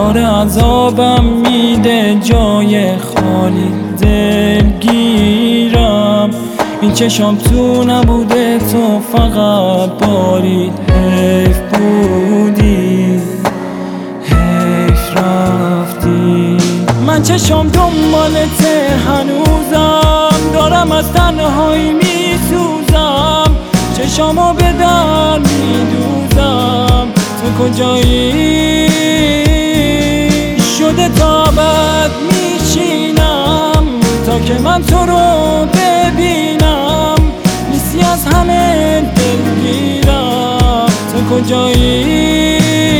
داره عذابم میده جای خالی دلگیرم. این چشام تو نبوده تو فقط بارید. حیف بودی حیف رفتی. من چشام دنبالته هنوزم، دارم از تنهایی میسوزم. چشامو به در میدوزم. تو کجایی؟ شده تابت میشینم تا که من تو رو ببینم. نیستی از همه دلگیرم. تو کجایی؟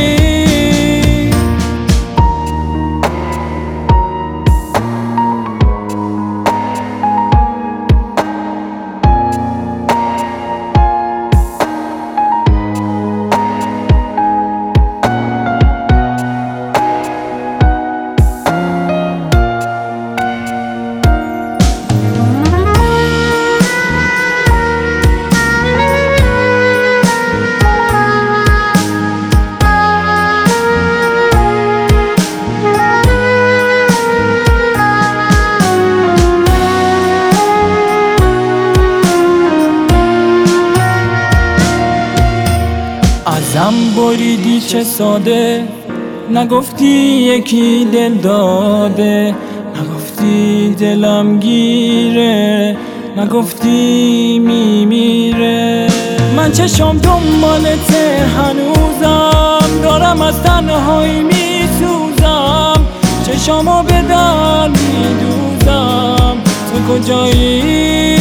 ازم بریدی چه ساده، نگفتی یکی دل داده، نگفتی دلم گیره، نگفتی میمیره. من چشم دنبالته هنوزم، دارم از تنهایی میسوزم. چشامو به در میدوزم. تو کجایی؟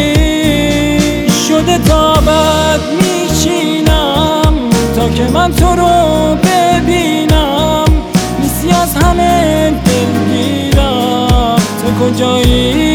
شده تابت میشینم تا که من تو رو ببینم. نیستی از همه دلگیرم. تو کجایی؟